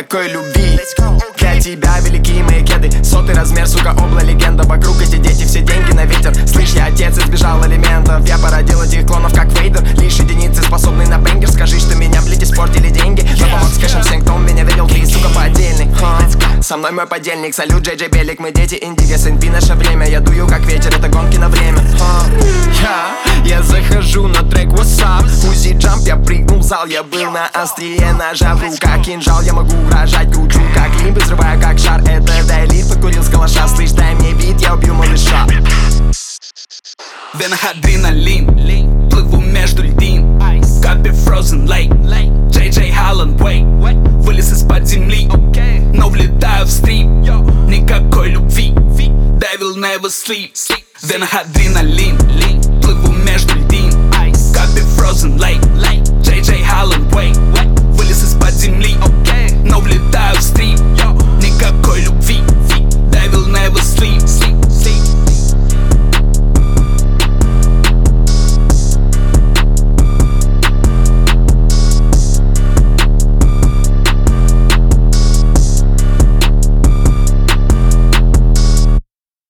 никакой любви. Для тебя великие мои кеды, сотый размер, сука, обла легенда. Вокруг эти дети, все деньги на ветер. Слышь, я отец, избежал элементов. Я породил этих клонов, как Вейдер. Лишь единицы способны на бенгер. Скажи, что меня, блядь, испортили деньги. Я помог с кэшем всем, кто меня видел. Ты, сука, подельник. Со мной мой подельник, салют, Джей Джей Белик. Мы дети Индиго, СНП, наше время. Я дую, как ветер, это гонки на время. Я захожу на трек What's up? Узи джамп, я прыгнул в зал. Я был на острие ножа, в руках кинжал. Я могу угрожать, кручу как лимб, взрываю как шар. Это Дайлит, покурил с калаша. Слышь, дай мне бит, я убью малыша. В венах адреналин, плыву между льдин. Капи Frozen Lake, Джей Джей Халланд Уэй. Вылез из-под земли, но влетаю в стрим. Никакой любви, Devil never sleep. В венах адреналин, плыву между льдин. Капи Frozen Lake,